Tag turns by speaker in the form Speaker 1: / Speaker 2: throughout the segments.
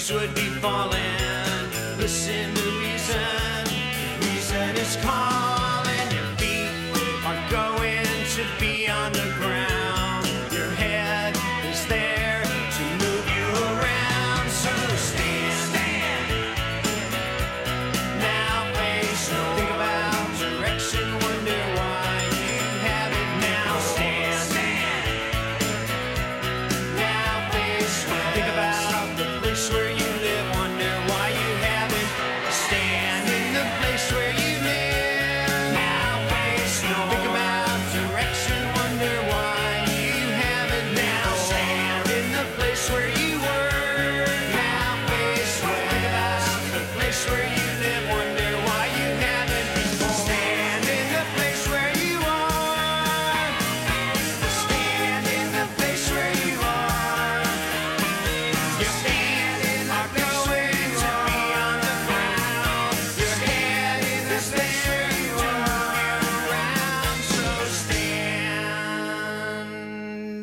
Speaker 1: leaves would be falling. Listen to reason, reason is calling. Your feet are going to be on the ground. Your head is there to move you around. So stand, now face no. Think about direction, wonder why you have it now. Stand, now face no. Think about the place where you live, wonder why you haven't. Stand in the place where you live, now face no. Think about direction, wonder why you haven't now. Stand in the place where you were, now face no. Think about the place where you live, wonder why you haven't before. Stand in the place where you are, stand in the place where you are. Your feet are going to be on the ground. Your head in the place where you are around. So stand.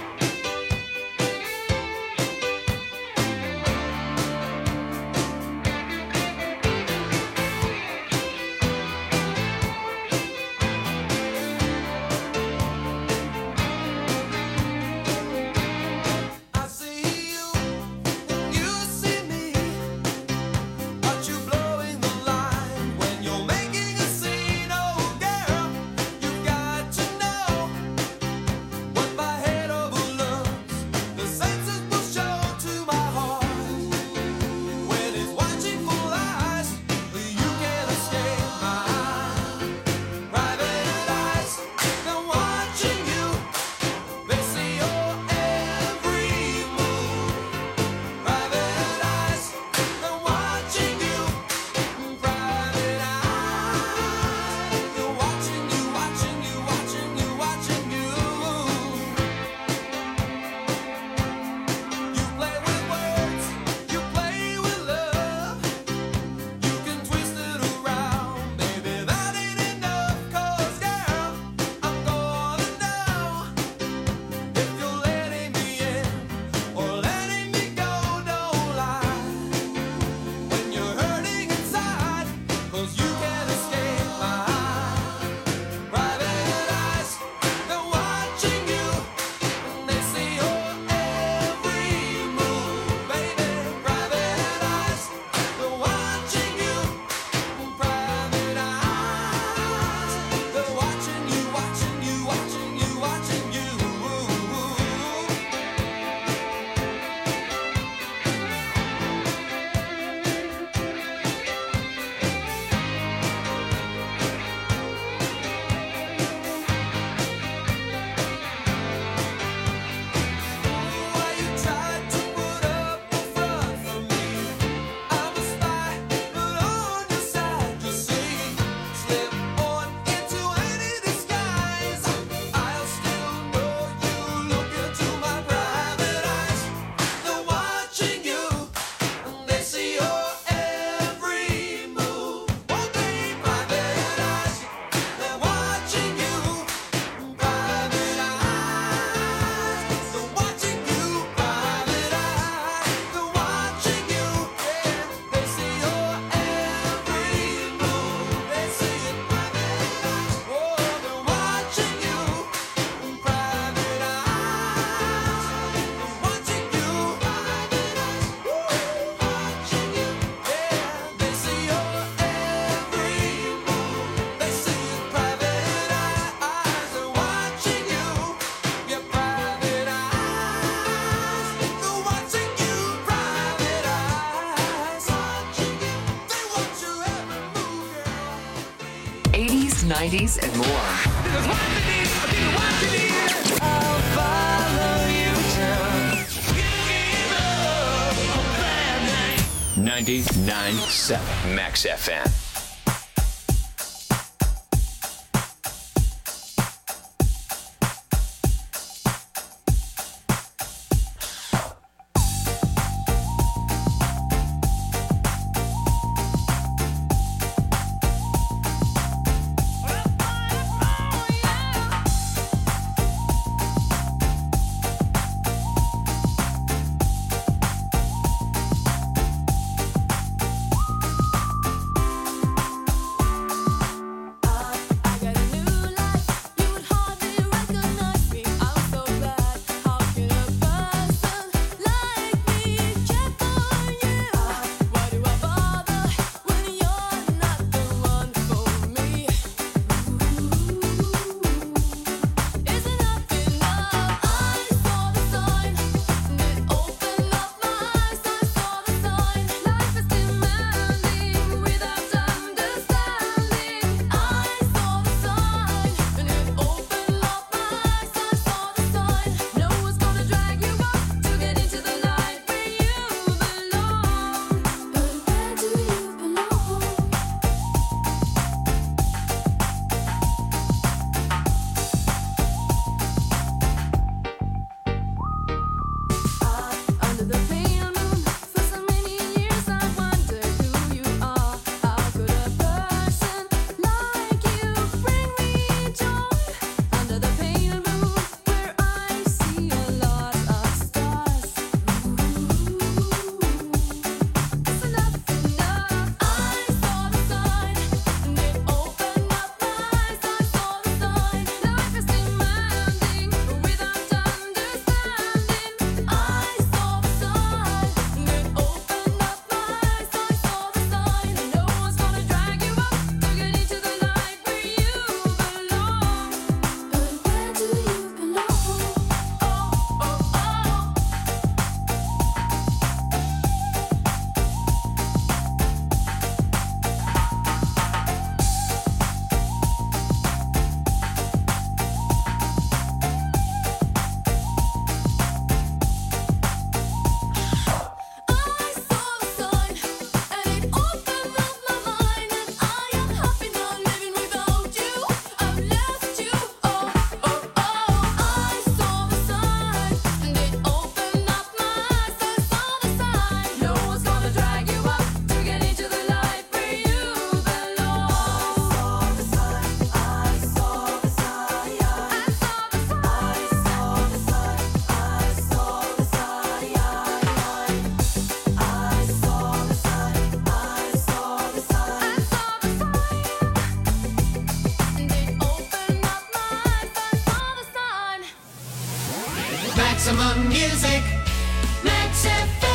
Speaker 2: I see you, you see me. Aren't you blowing the line when you're making a scene? Oh girl, you've got to know what my head overlooks. The senses will show to my heart when it's watching full eyes. You can't escape my private eyes. They're watching you. They see your every move. Private eyes, they're watching you. Private eyes, they're watching you, watching you, watching you, watching you. You play with words, you play with love. You can twist it around, baby, that ain't enough. 'Cause girl, I'm gonna know if you're letting me in or letting me go. Don't lie when you're hurting inside, 'cause you can't escape my private eyes. They're watching you and they see your every move, baby. Private eyes, they're watching you. Private eyes, they're watching you, watching you, watching you, watching you. Why you tried to put up a front for me? I'm a spy, but on your side, you see. Slip on into any disguise, I'll still know you. Look into my private eyes. They're watching you, and they see your every move. Oh, they private eyes. They're watching you. Private eyes. They're watching you. Private eyes. They're watching you. Yeah, they see your every move. They see it. Private eyes. Oh, they're watching you. Private eyes. They're watching you. Private eyes. Watching you. Yeah, they see your every move. They see it. Private eyes. They're watching you. Your private eyes. They're watching you. Private eyes. Watching you. They watch your every move, girl.
Speaker 3: 80s, 90s, and more.
Speaker 2: I'll follow you till
Speaker 4: 99.7 Max FM.
Speaker 1: Maximum music. Max FM.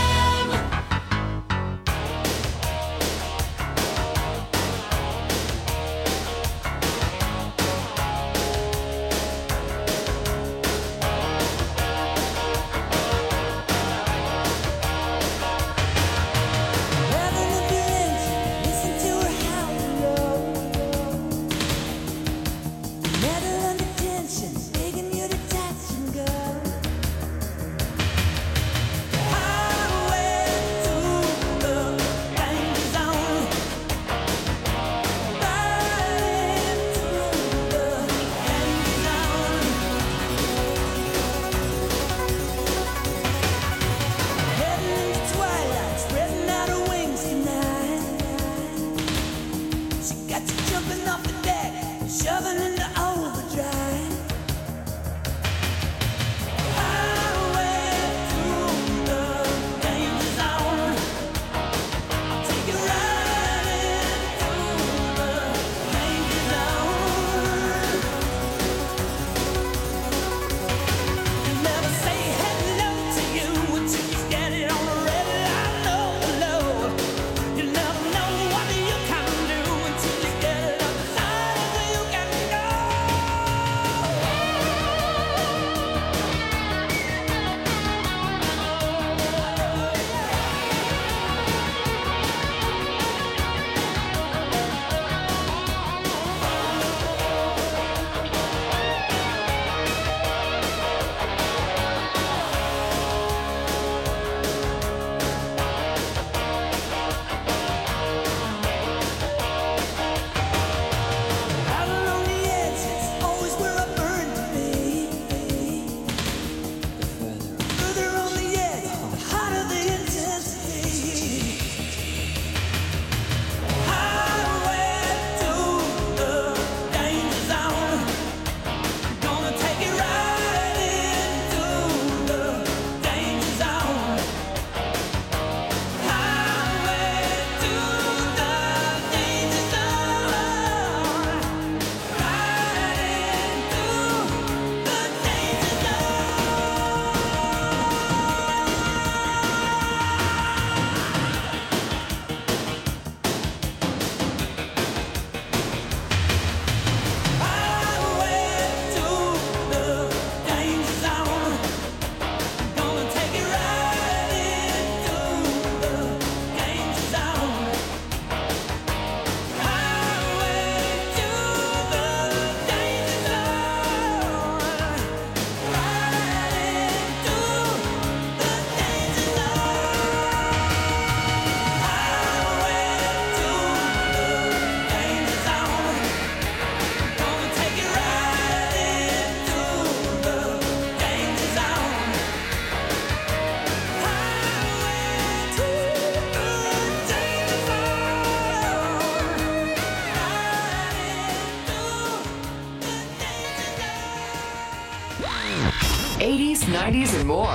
Speaker 3: '80s, '90s, and more.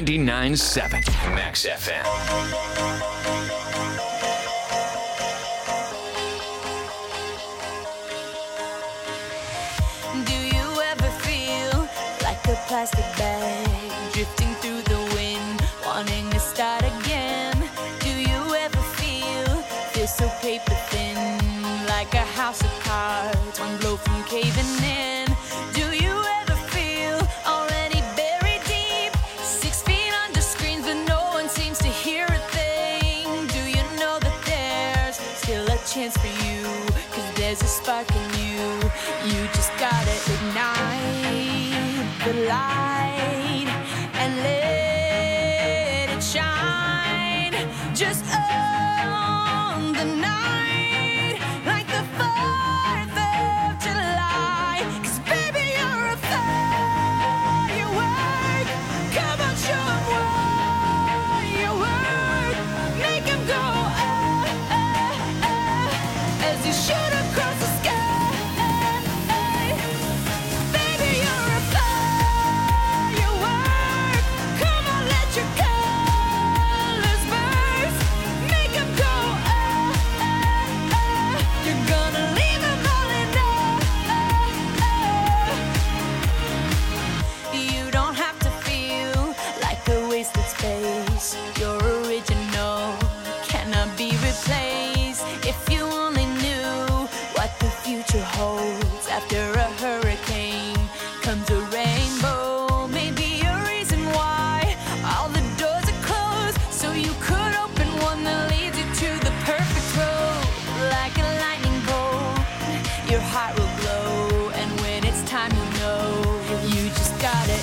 Speaker 4: 99.7 Max FM.
Speaker 5: Do you ever feel like a plastic bag drifting through the wind, wanting to start again? Do you ever feel so paper thin, like a house of cards, one blow from caving in? Do you ever feel already buried deep, 6 feet under screens, but no one seems to hear a thing? Do you know that there's still a chance for you? 'Cause there's a spark in you. You just gotta ignite the light and let it shine. Just on the night, like the 4th of July. 'Cause baby, you're a firework. Come on, show 'em what you work. Make 'em go, as you shoot across the sky. Baby, you're a firework.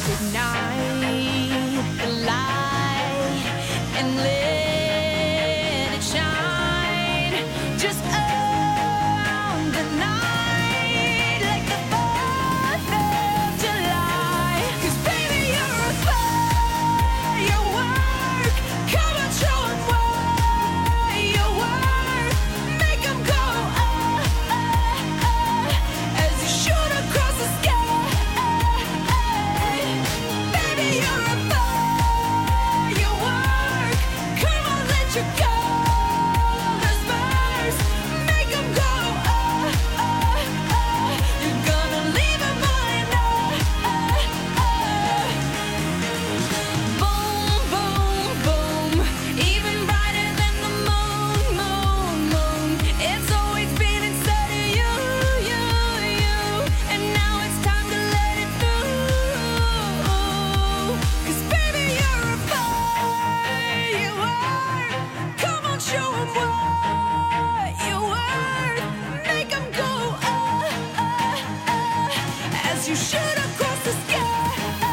Speaker 5: Ignite the light and let it shine. Just own the night like the 4th of July. 'Cause baby, you're a firework. Come on, show 'em what you're worth. Make 'em go, as you shoot across the sky. Baby, you're a firework. Come on, let your colors burst. Make 'em go, you're gonna leave 'em behind. Boom, boom, boom. Even brighter than the moon, moon, moon. It's always been inside of you, you, you. And now it's time to let it through. 'Cause baby, you're a firework. Come on, show 'em what you're worth. Make 'em go, as you shoot across the sky.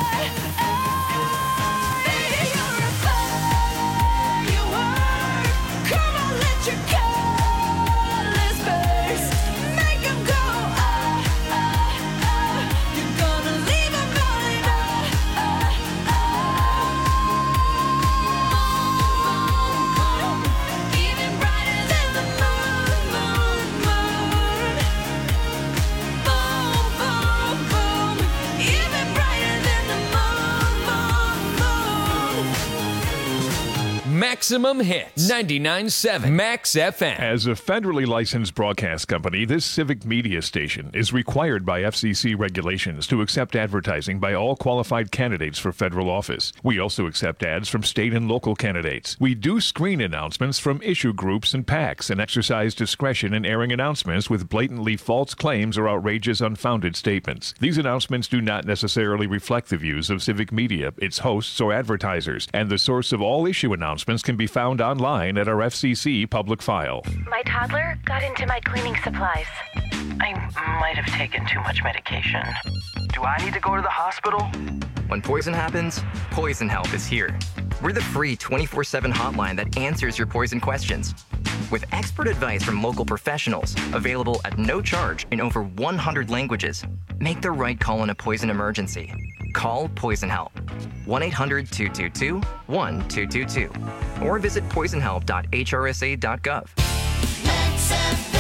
Speaker 5: Baby, you're a firework. Come on, let your colors burst. Make 'em go, you're gonna leave 'em behind. Even brighter than the moon, moon, moon. Boom, boom, boom. Even brighter than the moon, moon, moon.
Speaker 4: Maximum Hits. 99.7 Max FM.
Speaker 6: As a federally licensed broadcast company, this civic media station is required by FCC regulations to accept advertising by all qualified candidates for federal office. We also accept ads from state and local candidates. We do screen announcements from issue groups and PACs and exercise discretion in airing announcements with blatantly false claims or outrageous, unfounded statements. These announcements do not necessarily reflect the views of civic media, its hosts, or advertisers, and the source of all issue announcements can be found online at our FCC public file.
Speaker 7: My toddler got into my cleaning supplies. I might have taken too much medication.
Speaker 8: Do I need to go to the hospital?
Speaker 9: When poison happens, Poison Help is here. We're the free 24/7 hotline that answers your poison questions. With expert advice from local professionals, available at no charge in over 100 languages, make the right call in a poison emergency. Call Poison Help. 1-800-222-1222. Or visit poisonhelp.hrsa.gov.
Speaker 2: Max FM.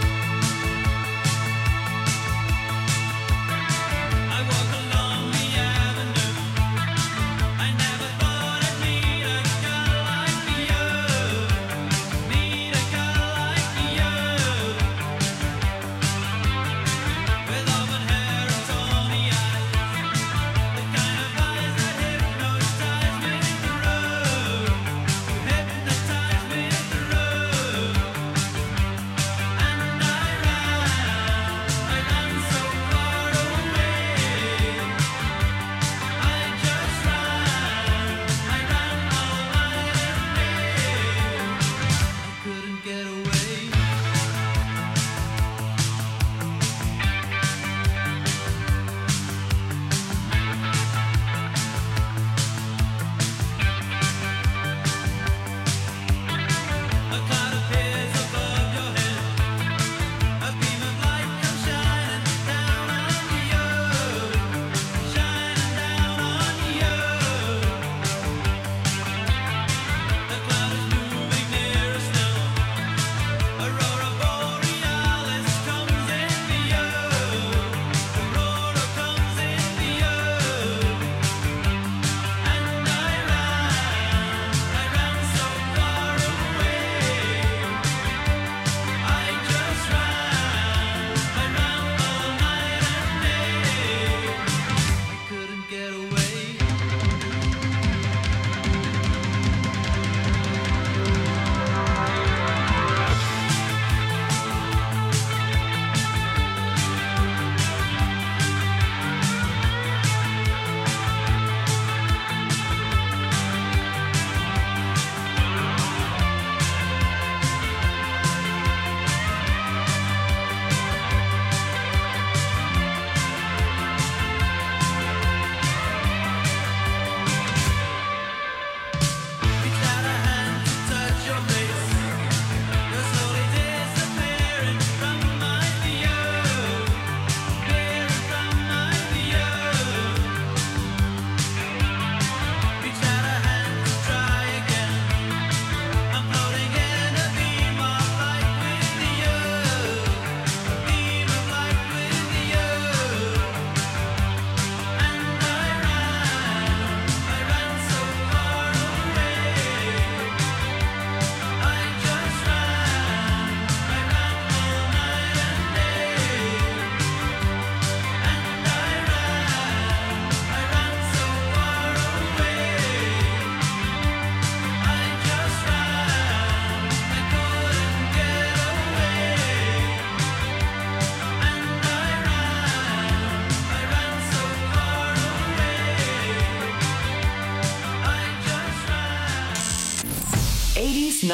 Speaker 1: I walk along the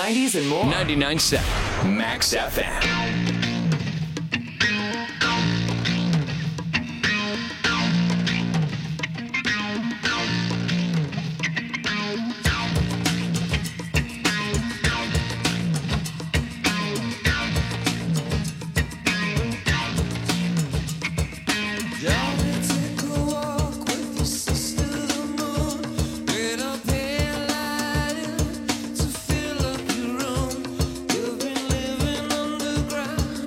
Speaker 3: 90s and more.
Speaker 4: 99.7 Max FM.
Speaker 2: Fill up your room. You've been living underground.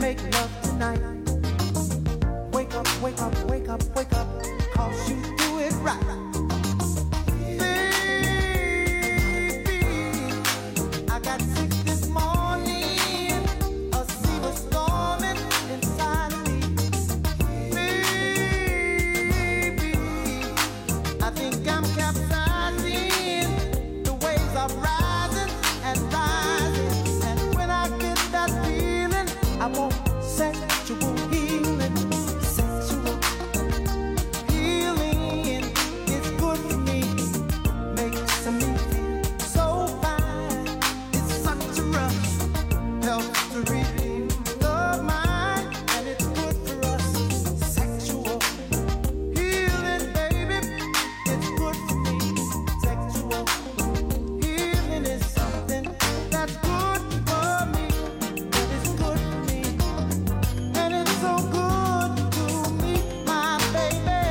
Speaker 2: make love tonight. Wake up, wake up, wake up, wake up, 'cause you do it right. Baby, I got sick this morning. A sea was storming inside of me. Baby, I think I'm capsizing. The waves are rising and rising. And when I get that feeling, I want sexual healing. Sexual healing is good for me. Makes me feel so fine. It's such a rush. Helps to redeem the mind. And it's good for us. Sexual healing, baby. It's good for me. Sexual healing is something that's good for me. And it's good for me. And it's so good to me, my baby.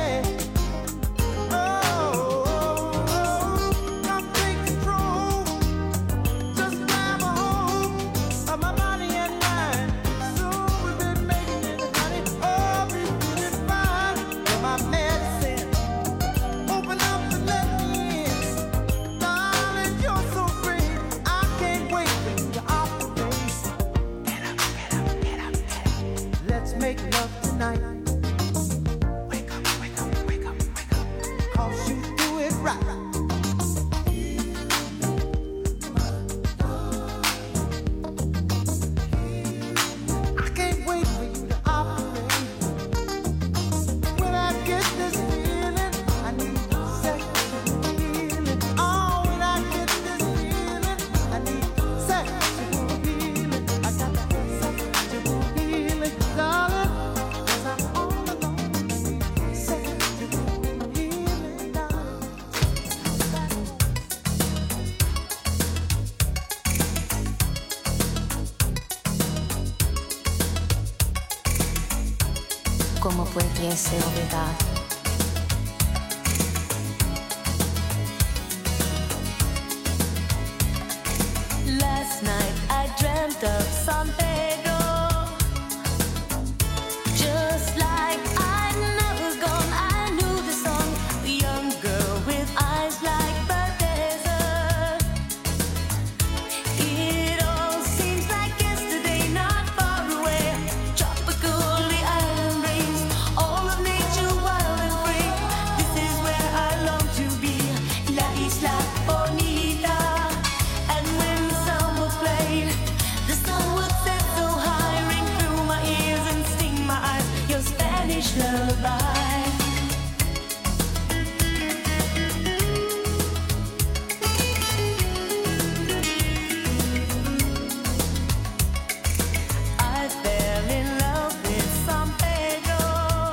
Speaker 2: Oh, come take control. Just grab a hold of my body and mind. So we've been making it, honey. Oh, we feeling fine. You're my medicine. Open up and let me in. Darling, you're so great. I can't wait for you to operate. Get up, get up, get up, get up. Let's make love tonight. Wake up, wake up, wake up, wake up, 'cause you do it right. I can't wait for you to operate. When I get this feeling, I need sexual healing. Oh, when I get this feeling, I need sexual healing. I got that sexual healing, darling, 'cause I'm all alone. I need sexual healing, darling.
Speaker 5: ¿Cómo pudiese olvidar? Last night I dreamt of San Pedro, just like I'd never gone. I knew the song, the young girl with eyes like the desert. It all seems like yesterday, not far away. Tropical, the island breeze, all of nature wild and free. This is where I long to be, La Isla Bonita. And when the sun would play, the sun would set so high, ring through my ears and sting my eyes. Your Spanish lullaby. I fell in love with San Pedro.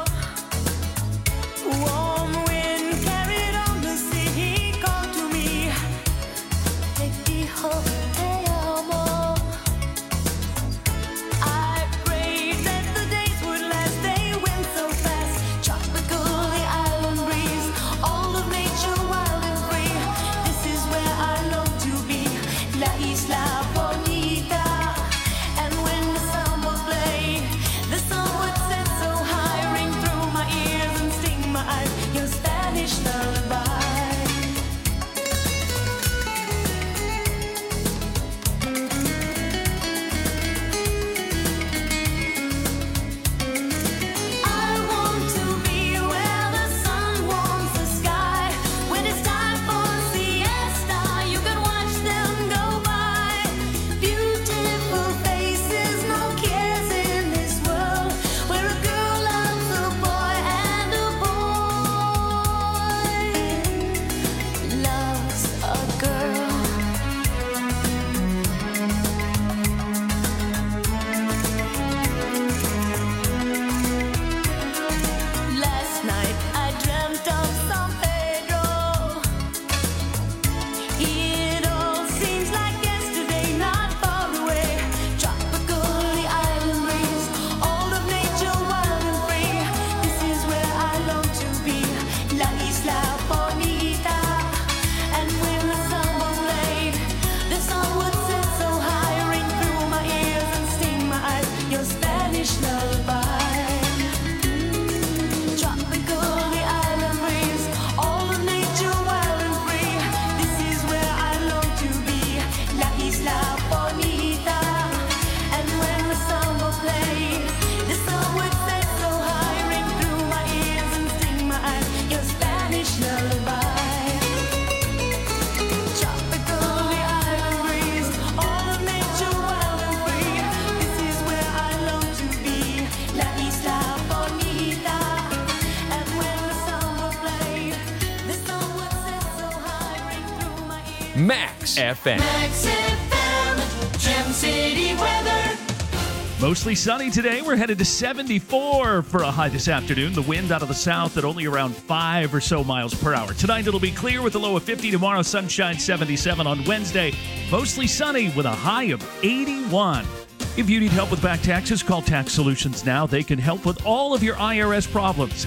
Speaker 5: Warm wind carried on the sea. He called to me. Te dijo te amo. I prayed that the days would last. They went so fast. Tropical, the island breeze, all of nature wild and free. This is where I long to be, La Isla Bonita. And when the sun would play, the sun would set so high, ring through my ears and sting my eyes. Your Spanish lullaby. I want to be where the sun warms the sky. When it's time for siesta, you can watch them go by. Beautiful faces, no cares in this world, where a girl loves a boy and a boy
Speaker 4: Max FM.
Speaker 1: Max FM, Gem City weather.
Speaker 10: Mostly sunny today. We're headed to 74 for a high this afternoon. The wind out of the south at only around 5 or so miles per hour. Tonight it'll be clear with a low of 50. Tomorrow sunshine 77 on Wednesday. Mostly sunny with a high of 81. If you need help with back taxes, call Tax Solutions now. They can help with all of your IRS problems.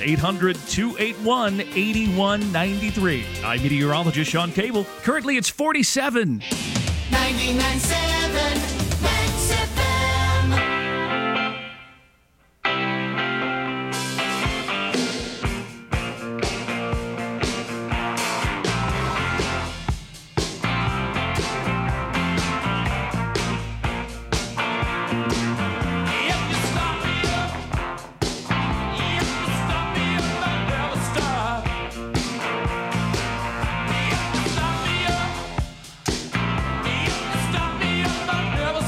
Speaker 10: 800-281-8193. I'm meteorologist Sean Cable. Currently it's 47.
Speaker 1: 99.7 Max FM.
Speaker 2: Never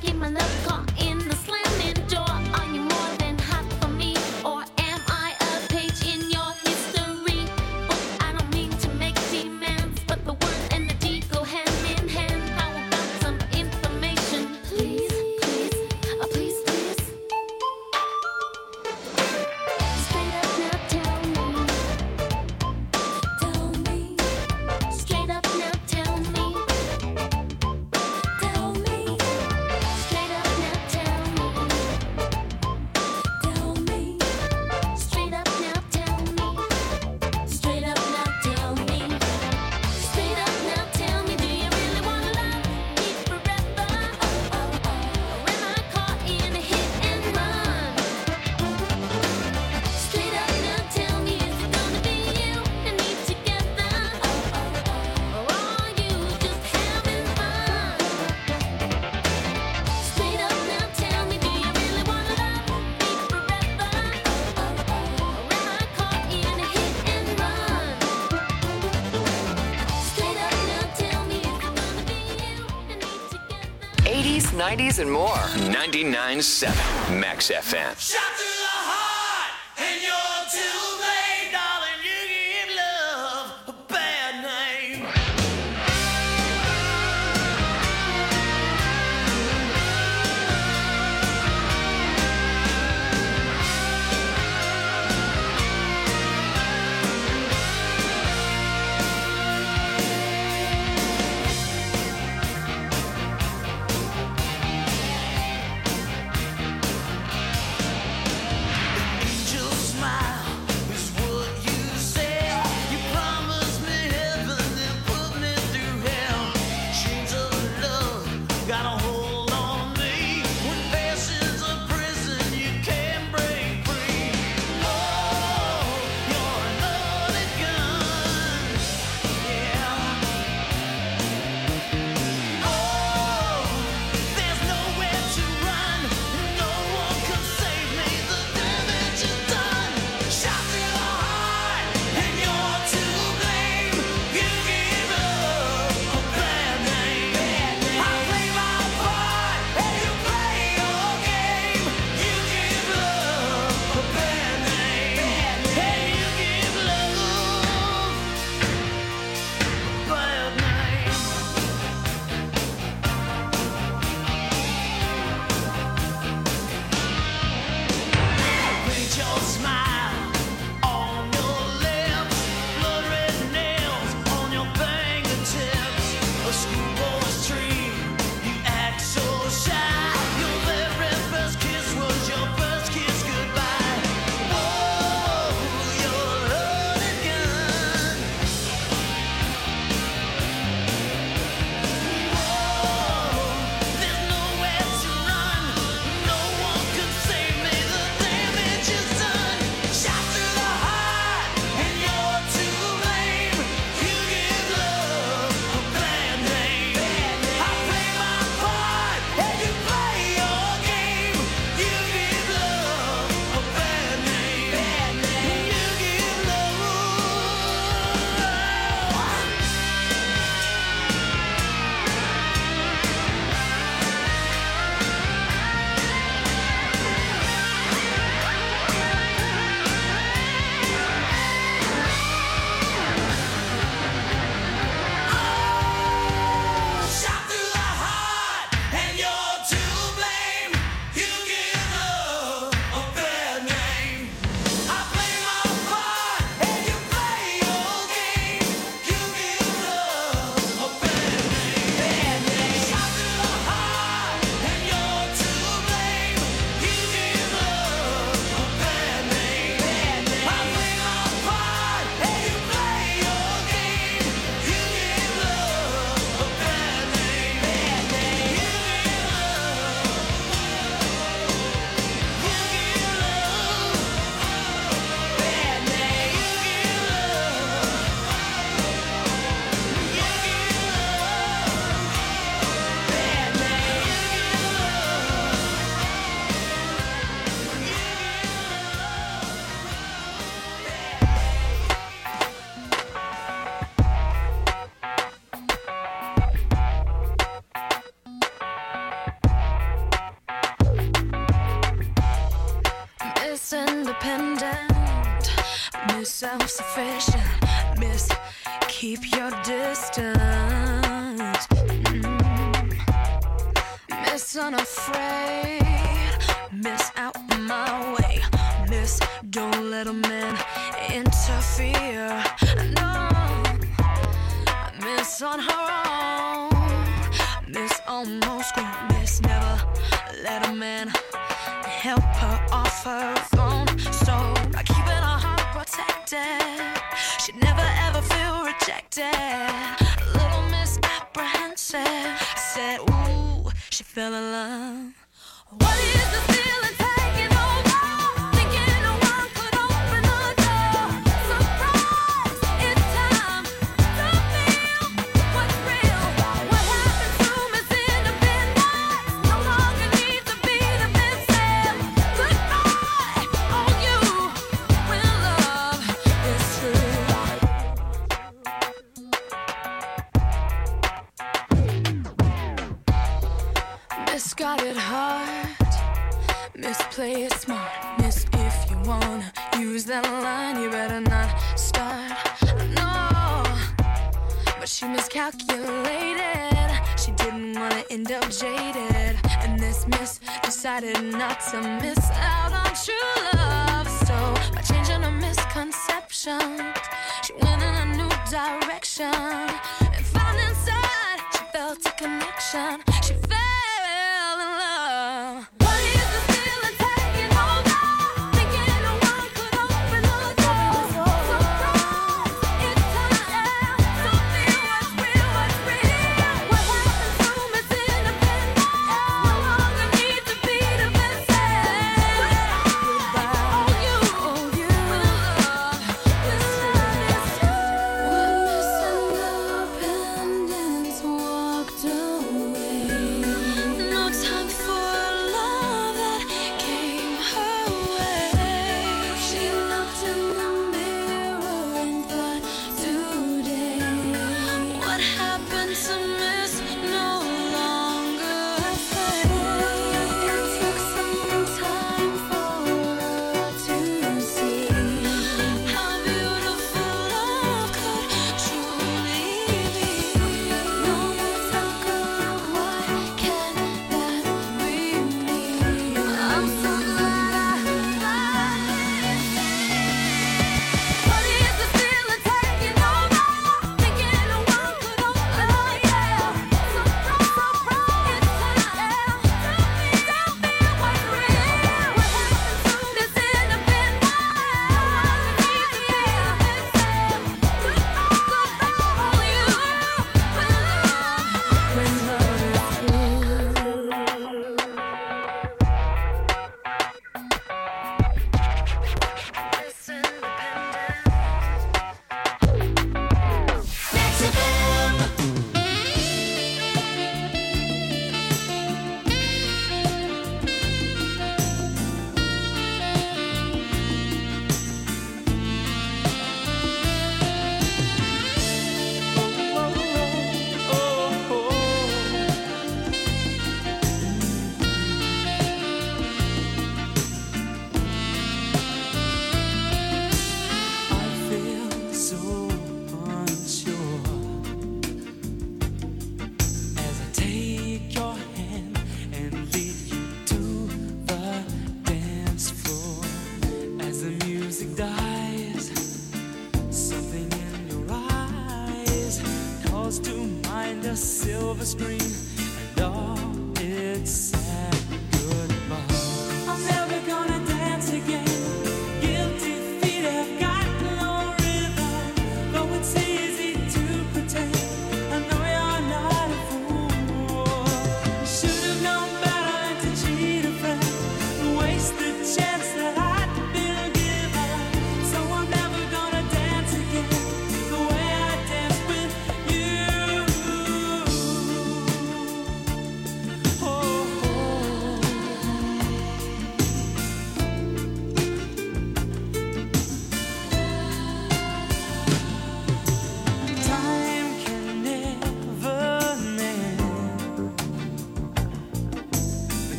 Speaker 5: keep my love caught in the slamming door? Are you more than hot for me, or am I a page in your history book? I don't mean to make demands, but the word and the deed go hand in hand. How about some information, please, please, please, please? Straight up now, tell me. Tell me. Straight up now, tell me. Tell me. Straight up now, tell me. Tell me. Straight up now, tell me. Straight up now, tell me. Straight up now, tell me. Do you really wanna love me forever? Or am I caught in a hit and run? Straight up now, tell me. Is it gonna be you and me together? Or are you just having fun? Straight up now, tell me. Do you really wanna love me forever? Or am I caught in a hit and run? Straight up now, tell me. Is it gonna be you and me together?
Speaker 3: 80s, 90s, and more. 99.7 Max FM.
Speaker 1: Shot to the heart, and you're too late, darling. You give love a bad name.
Speaker 5: self-sufficient. Miss, keep your distance. Miss, unafraid. Miss, out my way. Miss, don't let a man interfere. No, Miss on her own. Miss almost grown. Miss never let a man help her off her throne. So by keeping her heart protected, she'd never ever feel rejected. Little Miss apprehensive said, ooh, she fell in love. What is the feeling taking over? Thinking no one could open the door. Surprise, it's time to feel what's real. What happened to Miss Independence? No longer needs to be defensive. Goodbye, on you when love is true. Miss got it hard. Miss, play it smart. Miss, if you wanna use that line, you better not start. No, but she miscalculated. She didn't wanna end up jaded. And this Miss decided not to miss out on true love. So by changing her misconceptions, she went in a new direction and found inside she felt a connection. She fell in love. What is the feeling taking over? Thinking no one could open the door. Surprise, it's time to feel what's real, what's real. What happened to Miss Independence? No longer needs to be defensive. Goodbye, on you when love is true. When Miss Independence walked away.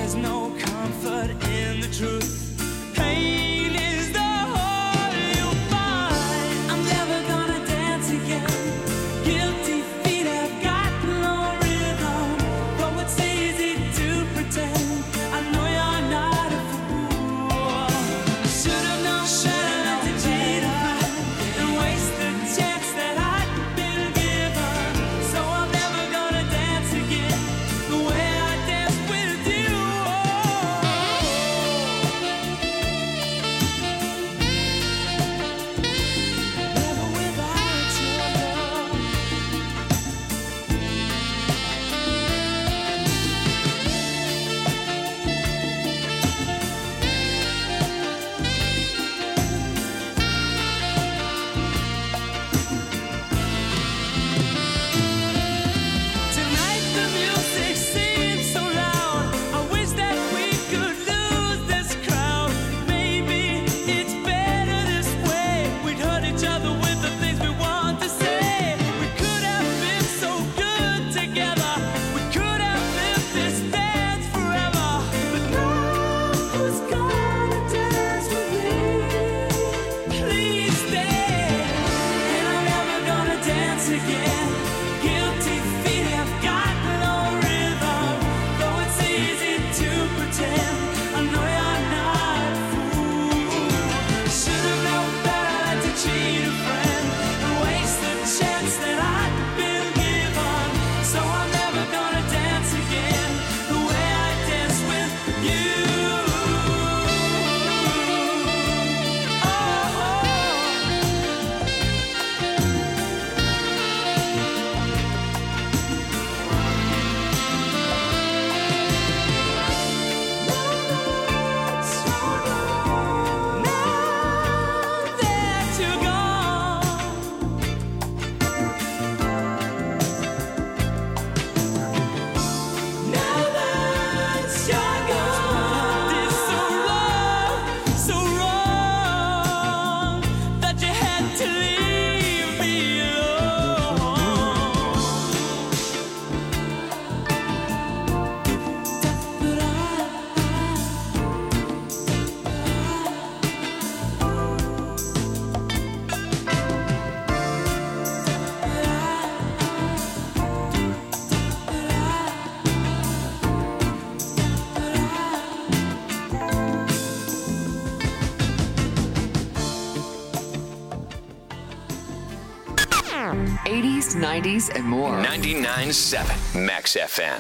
Speaker 2: There's no comfort in the truth. Pain is the whole you'll find. I'm never gonna dance again. Guilty feet have got no rhythm. Though it's easy to pretend, I know you're not a fool. I should have known better to cheat a friend and waste the chance that I'd been given. So I'm never gonna dance again the way I danced with you. Never without your love. Tonight the music seems so loud. I wish that we could lose this crowd. Maybe it's better this way. We'd hurt each other with the things we want to say. We could have been so good together. We could have lived this dance forever. But now who's gonna dance with me? Please stay. And I'm never gonna dance again. Guilty feet have got no rhythm. Though it's easy to pretend, I know you're not a fool. Should have known better to cheat a friend and waste the chance that I'd been given. So I'm never gonna dance again the way I danced with you. Now that you're gone, now that you're gone, it's so wrong that you had to leave me
Speaker 11: alone. 80s, 90s, and more.
Speaker 3: 99.7 Max FM.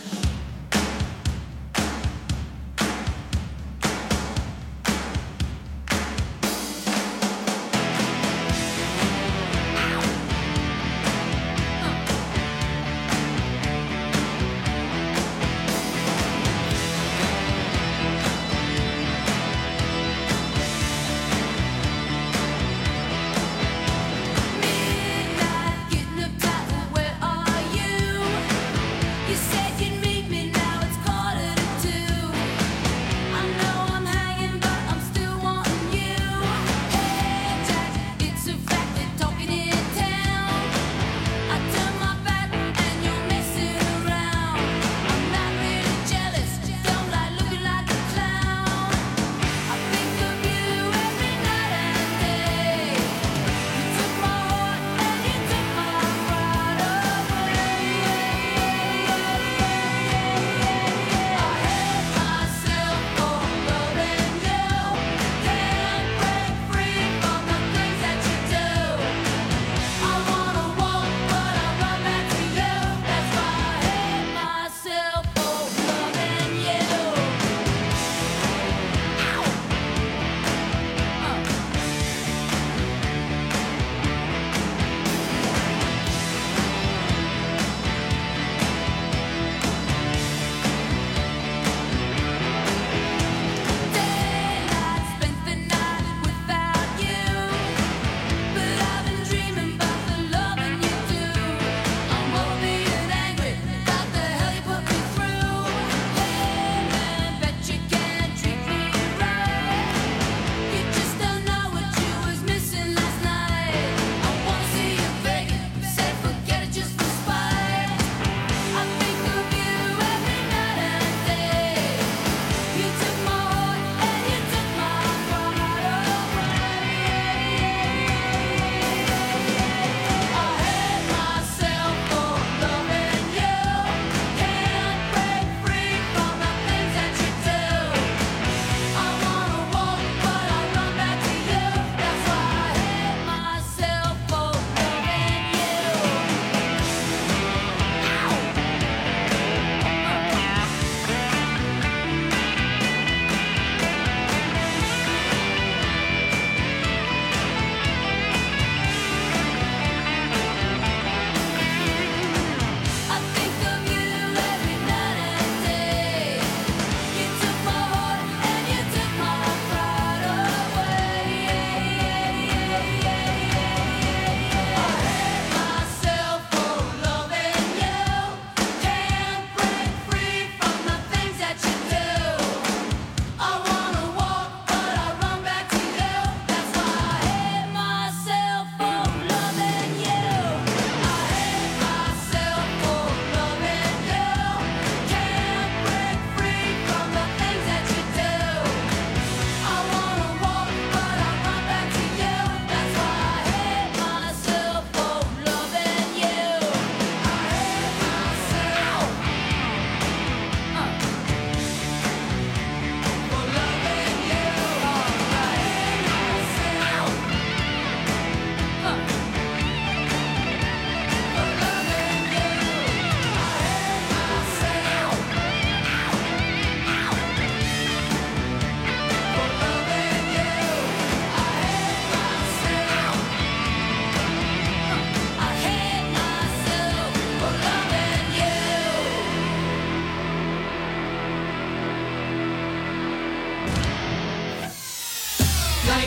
Speaker 5: Where are you? You said you'd meet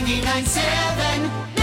Speaker 1: 99.7